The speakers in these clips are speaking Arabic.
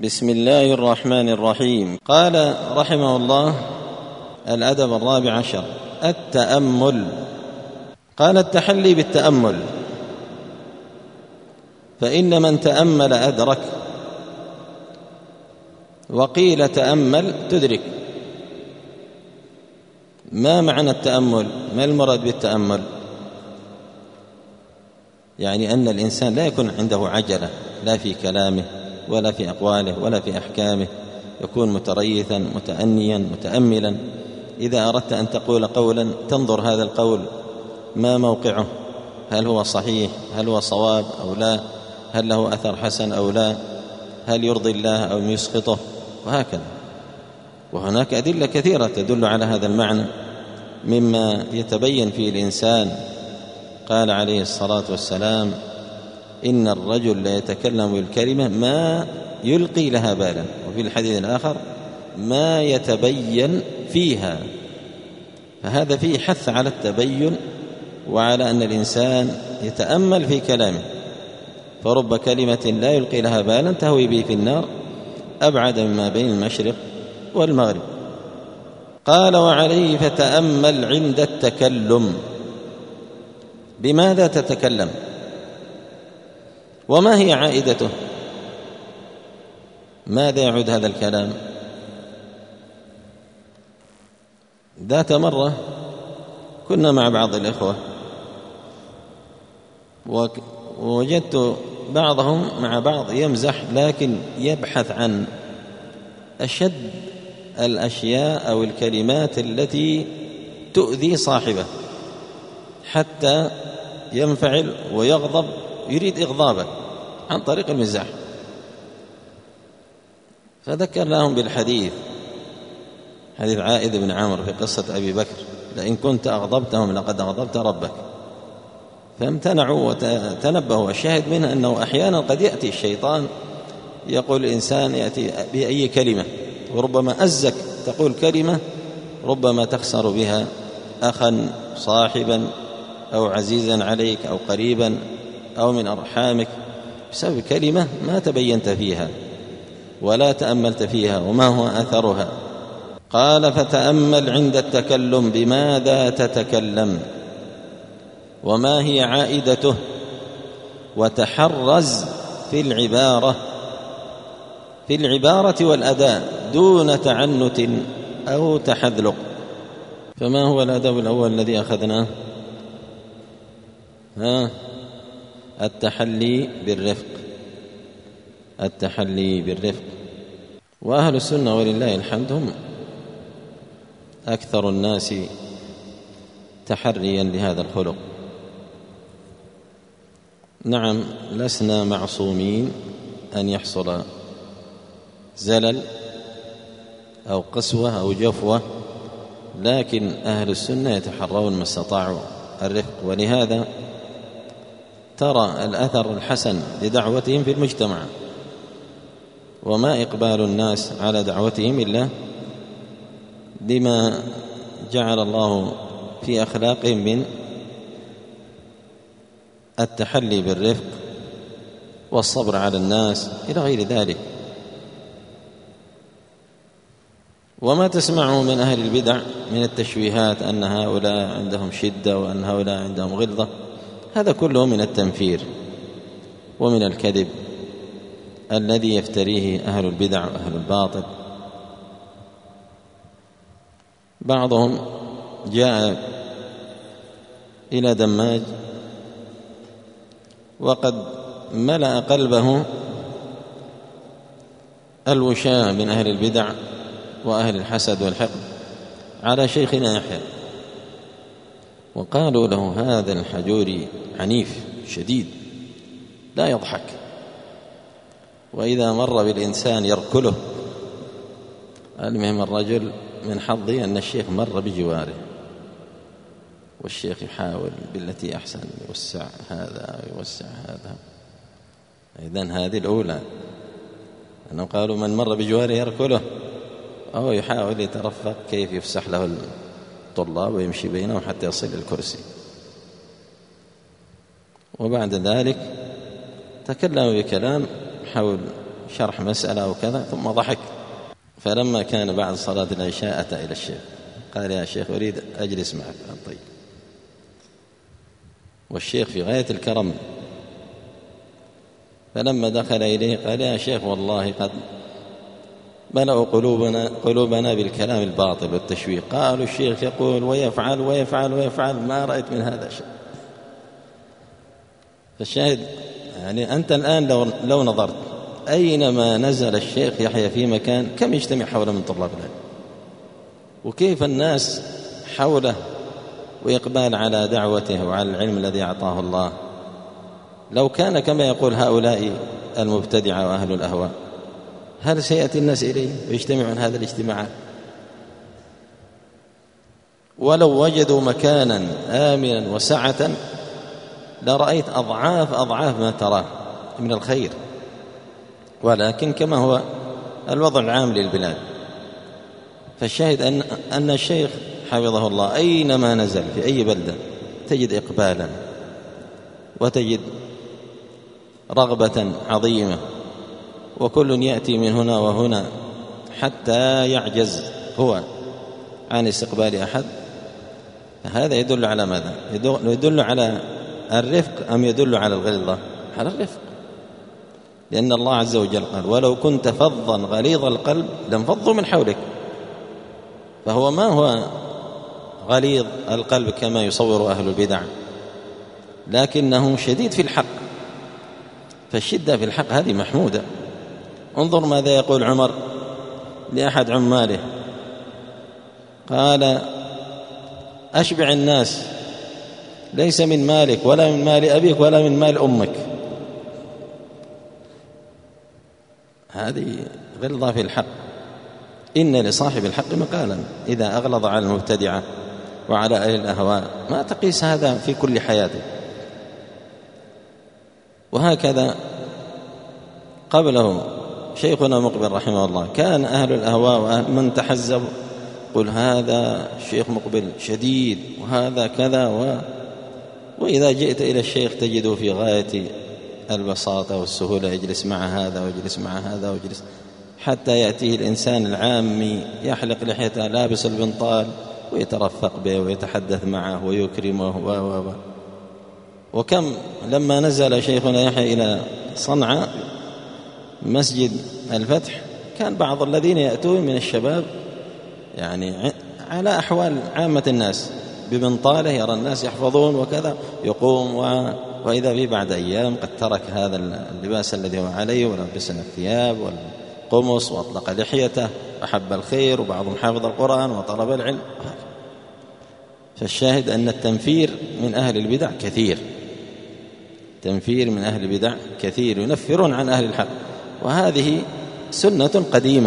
بسم الله الرحمن الرحيم. قال رحمه الله: الأدب 14 التأمل. قال: التحلي بالتأمل، فإن من تأمل أدرك، وقيل تأمل تدرك. ما معنى التأمل؟ ما المراد بالتأمل؟ يعني أن الإنسان لا يكون عنده عجلة، لا في كلامه ولا في أقواله ولا في أحكامه، يكون متريثا متأنيا متأملا. إذا أردت أن تقول قولا تنظر هذا القول ما موقعه، هل هو صحيح، هل هو صواب أو لا، هل له أثر حسن أو لا، هل يرضي الله أو يسخطه، وهكذا. وهناك أدلة كثيرة تدل على هذا المعنى مما يتبين فيه الإنسان. قال عليه الصلاة والسلام: إن الرجل لا يتكلم بالكلمة ما يلقي لها بالا، وفي الحديث الآخر: ما يتبين فيها. فهذا فيه حث على التبين وعلى أن الإنسان يتأمل في كلامه، فرب كلمة لا يلقي لها بالا تهوي به في النار أبعد مما بين المشرق والمغرب. قال: وعليه فتأمل عند التكلم. بماذا تتكلم؟ وما هي عائدته؟ ماذا يعود هذا الكلام؟ ذات مرة كنا مع بعض الإخوة، ووجدت بعضهم مع بعض يمزح، لكن يبحث عن أشد الأشياء أو الكلمات التي تؤذي صاحبه حتى ينفعل ويغضب، يريد إغضابه عن طريق المزاح. فذكر لهم بالحديث، حديث عائذ بن عامر في قصة أبي بكر: لئن كنت أغضبتهم لقد أغضبت ربك. فامتنعوا وتنبهوا. الشاهد منها أنه أحيانا قد يأتي الشيطان، يقول الإنسان يأتي بأي كلمة، وربما أزك تقول كلمة ربما تخسر بها أخا صاحبا أو عزيزا عليك أو قريبا أو من أرحامك بسبب كلمة ما تبينت فيها ولا تأملت فيها وما هو أثرها. قال: فتأمل عند التكلم. بماذا تتكلم؟ وما هي عائدته؟ وتحرز في العبارة والأداء دون تعنت أو تحذلق. فما هو الأدب الأول الذي أخذناه؟ التحلي بالرفق. وأهل السنة ولله الحمد هم أكثر الناس تحريا لهذا الخلق. نعم، لسنا معصومين أن يحصل زلل أو قسوة أو جفوة، لكن أهل السنة يتحرون ما استطاعوا الرفق. ولهذا ترى الأثر الحسن لدعوتهم في المجتمع، وما إقبال الناس على دعوتهم إلا بما جعل الله في أخلاقهم من التحلي بالرفق والصبر على الناس إلى غير ذلك. وما تسمعه من أهل البدع من التشويهات أن هؤلاء عندهم شدة وأن هؤلاء عندهم غلظة، هذا كله من التنفير ومن الكذب الذي يفتريه أهل البدع وأهل الباطل. بعضهم جاء إلى دماج وقد ملأ قلبه الوشاة من أهل البدع وأهل الحسد والحقد على شيخنا يحيى، وقالوا له: هذا الحجوري عنيف شديد لا يضحك، وإذا مر بالإنسان يركله. المهم الرجل من حظه أن الشيخ مر بجواره، والشيخ يحاول بالتي أحسن يوسع هذا ويوسع هذا. إذن هذه الأولى، أنهم قالوا من مر بجواره يركله، أو يحاول يترفق كيف يفسح له الطلاب ويمشي بينهم حتى يصل الكرسي. وبعد ذلك تكلم بكلام حول شرح مسألة أو كذا ثم ضحك. فلما كان بعد صلاة العشاء أتى إلى الشيخ قال: يا شيخ أريد أجلس معك. طيب. والشيخ في غاية الكرم، فلما دخل إليه قال: يا شيخ والله قد ملأوا قلوبنا بالكلام الباطل والتشويق. قالوا الشيخ يقول ويفعل ويفعل ويفعل، ما رأيت من هذا شيء. فالشاهد يعني أنت الآن لو نظرت أينما نزل الشيخ يحيى في مكان كم يجتمع حوله من طلاب العلم، وكيف الناس حوله وإقبال على دعوته وعلى العلم الذي أعطاه الله. لو كان كما يقول هؤلاء المبتدعة وأهل الأهواء، هل سيأتي الناس إليه ويجتمعون هذا الاجتماعات؟ ولو وجدوا مكانا آمنا وسعة لرأيت أضعاف ما تراه من الخير، ولكن كما هو الوضع العام للبلاد. فالشاهد أن الشيخ حفظه الله أينما نزل في أي بلدة تجد إقبالا وتجد رغبة عظيمة، وكل يأتي من هنا وهنا حتى يعجز هو عن استقبال أحد. هذا يدل على ماذا؟ يدل على الرفق أم يدل على الغلظة؟ على الرفق، لأن الله عز وجل قال: ولو كنت فظا غليظ القلب لانفضوا من حولك. فهو ما هو غليظ القلب كما يصور أهل البدع، لكنه شديد في الحق. فالشدة في الحق هذه محمودة. انظر ماذا يقول عمر لأحد عماله، قال: أشبع الناس ليس من مالك ولا من مال أبيك ولا من مال أمك. هذه غلظة في الحق. إن لصاحب الحق مقالا إذا أغلظ على المبتدعة وعلى أهل الأهواء. ما تقيس هذا في كل حياتك. وهكذا قبله شيخنا مقبل رحمه الله كان أهل الأهواء ومن تحزب قل هذا الشيخ مقبل شديد وهذا كذا وإذا جئت إلى الشيخ تجده في غاية البساطة والسهولة، يجلس مع هذا ويجلس مع هذا ويجلس، حتى يأتيه الإنسان العامي يحلق لحيته لابس البنطال ويترفق به ويتحدث معه ويكرمه وكم لما نزل شيخنا يحيى إلى صنعاء مسجد الفتح كان بعض الذين يأتون من الشباب يعني على أحوال عامة الناس ببنطاله، يرى الناس يحفظون وكذا، يقوم وإذا به بعد أيام قد ترك هذا اللباس الذي هو عليه ولبسنا الثياب والقمص وأطلق لحيته وحب الخير، وبعضهم حافظ القرآن وطلب العلم. فالشاهد أن التنفير من أهل البدع كثير، تنفير من أهل البدع كثير، ينفرون عن أهل الحق. وهذه سنة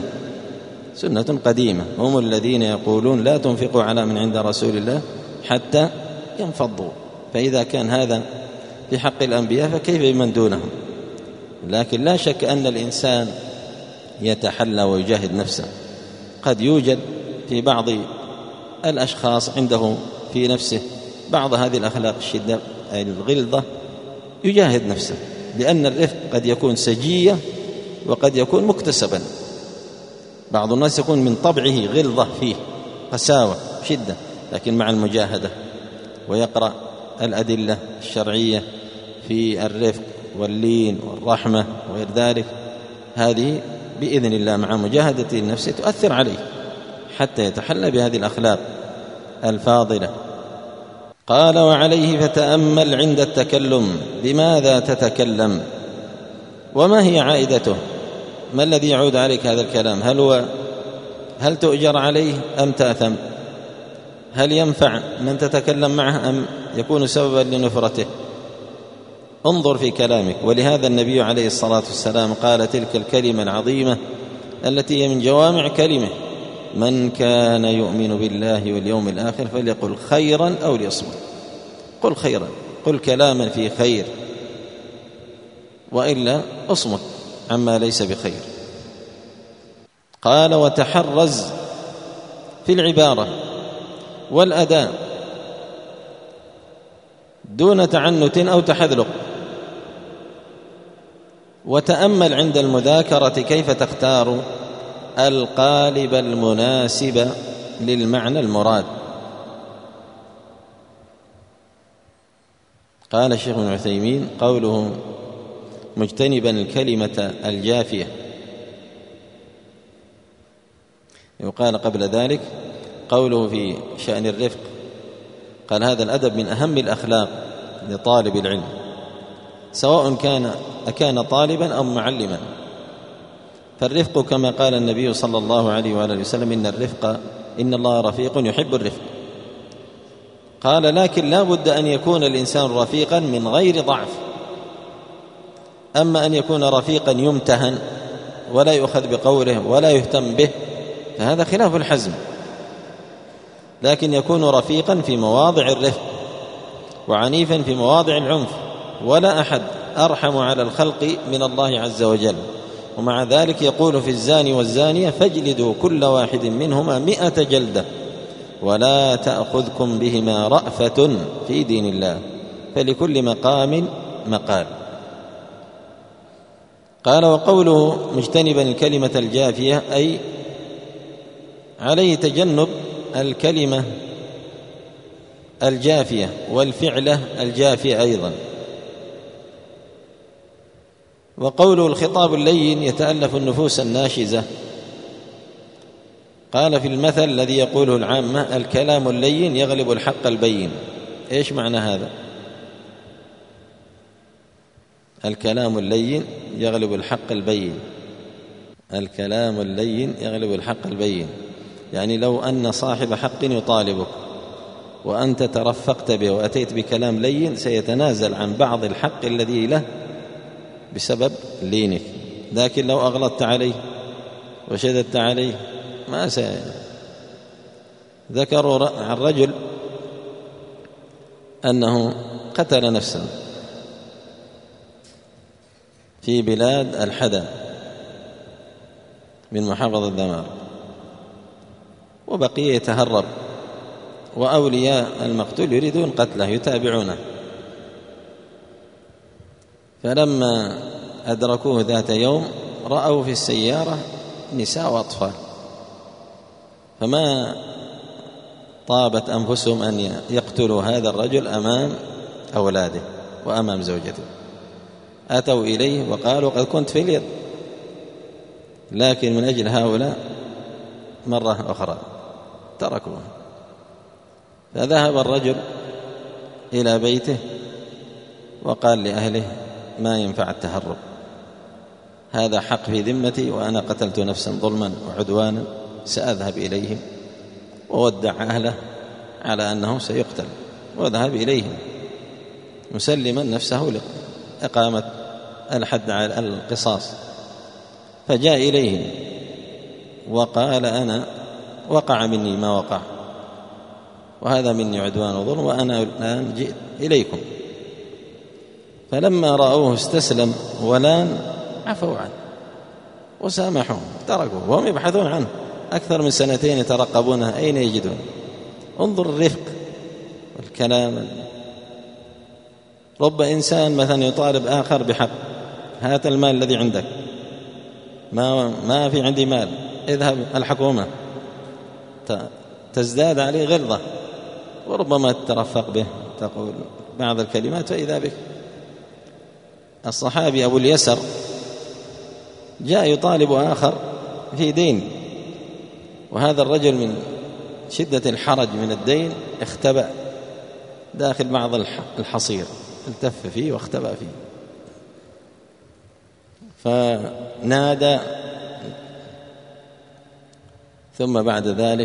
قديمة. هم الذين يقولون لا تنفقوا على من عند رسول الله حتى ينفضوا. فإذا كان هذا في حق الأنبياء فكيف بمن دونهم؟ لكن لا شك أن الإنسان يتحلى ويجاهد نفسه. قد يوجد في بعض الأشخاص عنده في نفسه بعض هذه الأخلاق الشدة الغلظة، يجاهد نفسه، لأن الرفق قد يكون سجية وقد يكون مكتسبا. بعض الناس يكون من طبعه غلظة فيه قساوة شدة، لكن مع المجاهدة ويقرأ الأدلة الشرعية في الرفق واللين والرحمة وغير ذلك، هذه بإذن الله مع مجاهدة النفس تؤثر عليه حتى يتحلى بهذه الأخلاق الفاضلة. قال: وعليه فتأمل عند التكلم بماذا تتكلم وما هي عائدته؟ ما الذي يعود عليك هذا الكلام؟ هل تؤجر عليه أم تأثم؟ هل ينفع من تتكلم معه أم يكون سببا لنفرته؟ انظر في كلامك. ولهذا النبي عليه الصلاة والسلام قال تلك الكلمة العظيمة التي هي من جوامع كلمه: من كان يؤمن بالله واليوم الآخر فليقل خيرا أو ليصمت. قل خيرا، قل كلاما فيه خير، وإلا اصمت عما ليس بخير. قال: وتحرز في العبارة والأداء دون تعنت أو تحذلق. وتأمل عند المذاكرة كيف تختار القالب المناسب للمعنى المراد. قال الشيخ ابن عثيمين: قوله مجتنبا الكلمة الجافية، وقال قبل ذلك قوله في شأن الرفق، قال: هذا الأدب من أهم الأخلاق لطالب العلم، سواء كان طالبا أو معلما. فالرفق كما قال النبي صلى الله عليه وآله وسلم: إن الله رفيق يحب الرفق. قال: لكن لا بد أن يكون الإنسان رفيقا من غير ضعف. أما أن يكون رفيقا يمتهن ولا يؤخذ بقوله ولا يهتم به، فهذا خلاف الحزم. لكن يكون رفيقا في مواضع الرفق وعنيفا في مواضع العنف، ولا أحد أرحم على الخلق من الله عز وجل. ومع ذلك يقول في الزاني والزانية: فاجلدوا كل واحد منهما 100 جلدة ولا تأخذكم بهما رأفة في دين الله، فلكل مقام مقال. قال: وقوله مجتنبا الكلمة الجافية، أي عليه تجنب الكلمة الجافية والفعلة الجافية أيضا. وقوله الخطاب اللين يتألف النفوس الناشزة، قال في المثل الذي يقوله العامة: الكلام اللين يغلب الحق البين. إيش معنى هذا؟ الكلام اللين يغلب الحق البين. الكلام اللين يغلب الحق البين، يعني لو أن صاحب حق يطالبك وأنت ترفقت به وأتيت بكلام لين، سيتنازل عن بعض الحق الذي له بسبب لينك. لكن لو أغلظت عليه وشددت عليه ما ذكروا عن رجل أنه قتل نفسا في بلاد الحدى من محافظة دمار، وبقي يتهرب، وأولياء المقتول يريدون قتله يتابعونه. فلما أدركوه ذات يوم رأوا في السيارة نساء وأطفال، فما طابت أنفسهم أن يقتلوا هذا الرجل أمام أولاده وأمام زوجته. أتوا إليه وقالوا: قد كنت في اليد، لكن من أجل هؤلاء مرة أخرى تركوه. فذهب الرجل إلى بيته وقال لأهله: ما ينفع التهرب، هذا حق في ذمتي، وأنا قتلت نفسا ظلما وعدوانا، سأذهب إليهم. وودع أهله على أنه سيقتل، وذهب إليهم مسلما نفسه لإقامة الحد على القصاص. فجاء إليهم وقال: أنا وقع مني ما وقع، وهذا مني عدوان وظلم، وأنا الآن جئت إليكم. فلما رأوه استسلم ولان عفوا عنه وسامحوه، تركوه، وهم يبحثون عنه أكثر من 2 يترقبونه أين يجدون. انظر الرفق والكلام. رب إنسان مثلا يطالب آخر بحق: هات المال الذي عندك، ما في عندي مال، اذهب الحكومة، تزداد عليه غلظة، وربما تترفق به، تقول بعض الكلمات فإذا بك. الصحابي أبو اليسر جاء يطالب آخر في دين، وهذا الرجل من شدة الحرج من الدين اختبأ داخل بعض الحصير، التف فيه واختبأ فيه، فنادى. ثم بعد ذلك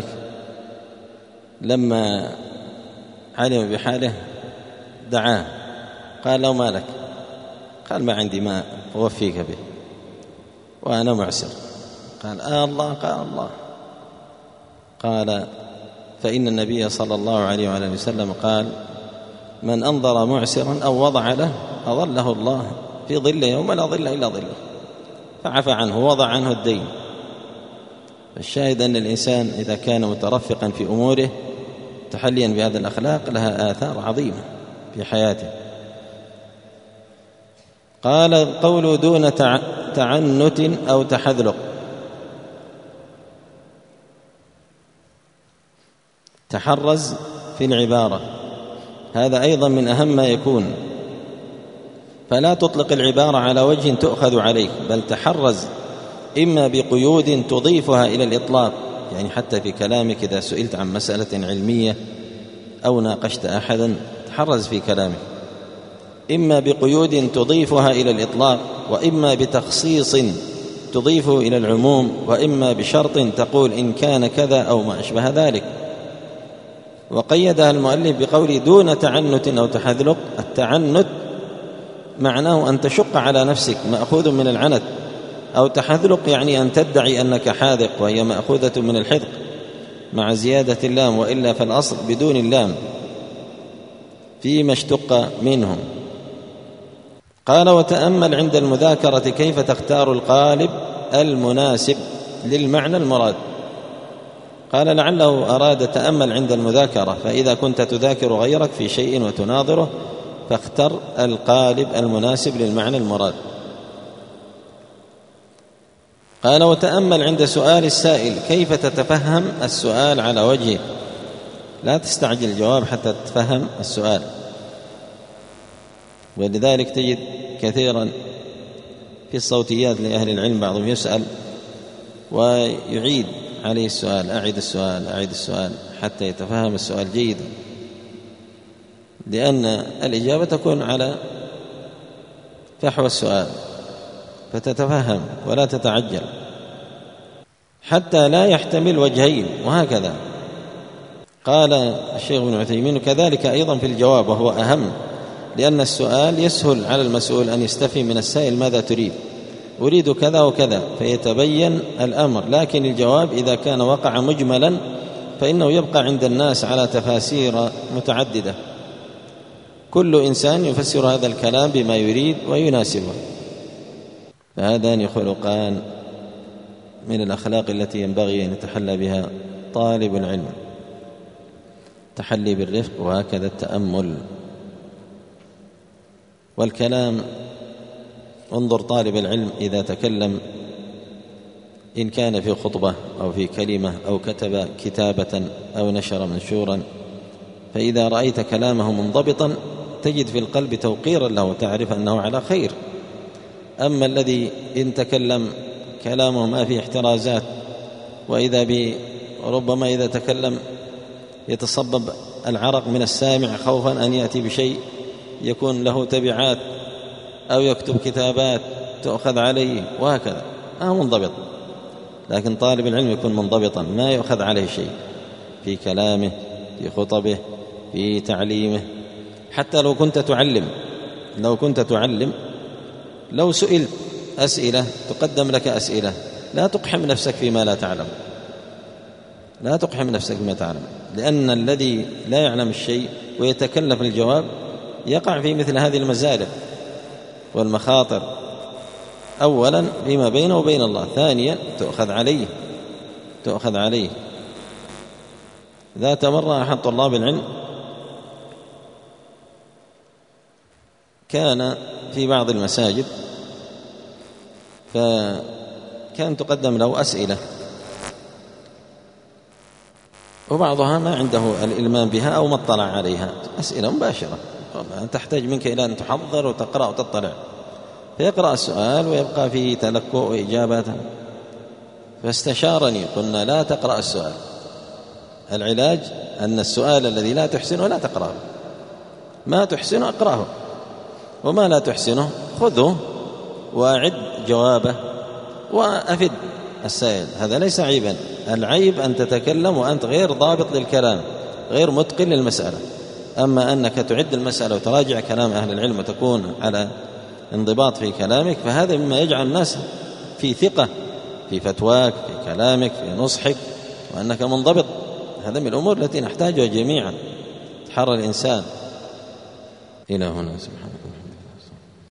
لما علم بحاله دعاه، قال: له ما لك؟ قال: ما عندي ما أوفيك به وأنا معسر. قال: الله. قال: الله. قال: فإن النبي صلى الله عليه وآله وسلم قال: من أنظر معسرا أو وضع له أظله الله في ظله يوم لا ظل إلا ظله، فعفى عنه ووضع عنه الدين. فالشاهد أن الإنسان إذا كان مترفقا في أموره تحليا بهذه الأخلاق لها آثار عظيمة في حياته. قال قول دون تعنت أو تحذلق. تحرز في العبارة، هذا أيضا من أهم ما يكون، فلا تطلق العبارة على وجه تؤخذ عليه، بل تحرز إما بقيود تضيفها إلى الإطلاق، يعني حتى في كلامك إذا سئلت عن مسألة علمية أو ناقشت أحدا تحرز في كلامك، إما بقيود تضيفها إلى الإطلاق، وإما بتخصيص تضيفه إلى العموم، وإما بشرط تقول إن كان كذا أو ما أشبه ذلك. وقيدها المؤلف بقول دون تعنت أو تحذلق. التعنت معناه أن تشق على نفسك، مأخوذ من العنت، أو تحذلق يعني أن تدعي أنك حاذق، وهي مأخوذة من الحذق مع زيادة اللام، وإلا فالأصل بدون اللام فيما اشتق منهم. قال وتأمل عند المذاكرة كيف تختار القالب المناسب للمعنى المراد. قال لعله أراد تأمل عند المذاكرة، فإذا كنت تذاكر غيرك في شيء وتناظره فاختر القالب المناسب للمعنى المراد. قال وتأمل عند سؤال السائل كيف تتفهم السؤال على وجهه، لا تستعجل الجواب حتى تتفهم السؤال. ولذلك تجد كثيرا في الصوتيات لأهل العلم بعضهم يسأل ويعيد عليه السؤال، أعيد السؤال حتى يتفهم السؤال جيدا، لأن الإجابة تكون على فحوى السؤال فتتفهم ولا تتعجل حتى لا يحتمل وجهين، وهكذا. قال الشيخ ابن عثيمين كذلك أيضا في الجواب، وهو أهم، لأن السؤال يسهل على المسؤول أن يستفهم من السائل ماذا تريد، أريد كذا وكذا فيتبين الأمر، لكن الجواب إذا كان وقع مجملا فإنه يبقى عند الناس على تفاسير متعددة، كل إنسان يفسر هذا الكلام بما يريد ويناسبه. فهذان خلقان من الأخلاق التي ينبغي أن يتحلى بها طالب العلم، تحلي بالرفق، وهكذا التأمل والكلام. انظر طالب العلم إذا تكلم، إن كان في خطبة أو في كلمة أو كتب كتابة أو نشر منشورا، فإذا رأيت كلامه منضبطا تجد في القلب توقيرا له، تعرف أنه على خير. أما الذي إن تكلم كلامه ما فيه احترازات، وإذا ربما إذا تكلم يتصبب العرق من السامع خوفا أن يأتي بشيء يكون له تبعات، أو يكتب كتابات تؤخذ عليه، وهكذا منضبط. لكن طالب العلم يكون منضبطا، ما يؤخذ عليه شيء في كلامه، في خطبه، في تعليمه. حتى لو كنت تعلم، لو سئلت أسئلة تقدم لك أسئلة، لا تقحم نفسك فيما لا تعلم، لأن الذي لا يعلم الشيء ويتكلف الجواب يقع في مثل هذه المزالق والمخاطر، أولا فيما بينه وبين الله، ثانيا تؤخذ عليه. ذات مرة أحد طلاب العلم كان في بعض المساجد، فكان تقدم له أسئلة وبعضها ما عنده الإلمام بها أو ما اطلع عليها، أسئلة مباشرة تحتاج منك إلى أن تحضر وتقرأ وتطلع، فيقرأ السؤال ويبقى فيه تلكؤ وإجابته. فاستشارني، قلنا لا تقرأ السؤال، العلاج أن السؤال الذي لا تحسنه لا تقرأه، ما تحسنه أقرأه، وما لا تحسنه خذه وأعد جوابه وأفد السائل. هذا ليس عيبا، العيب أن تتكلم وأنت غير ضابط للكلام، غير متقن للمسألة. أما أنك تعد المسألة وتراجع كلام أهل العلم وتكون على انضباط في كلامك، فهذا مما يجعل الناس في ثقة في فتواك، في كلامك، في نصحك، وأنك منضبط. هذا من الأمور التي نحتاجها جميعا، تحرى الإنسان. إلى هنا سبحانه.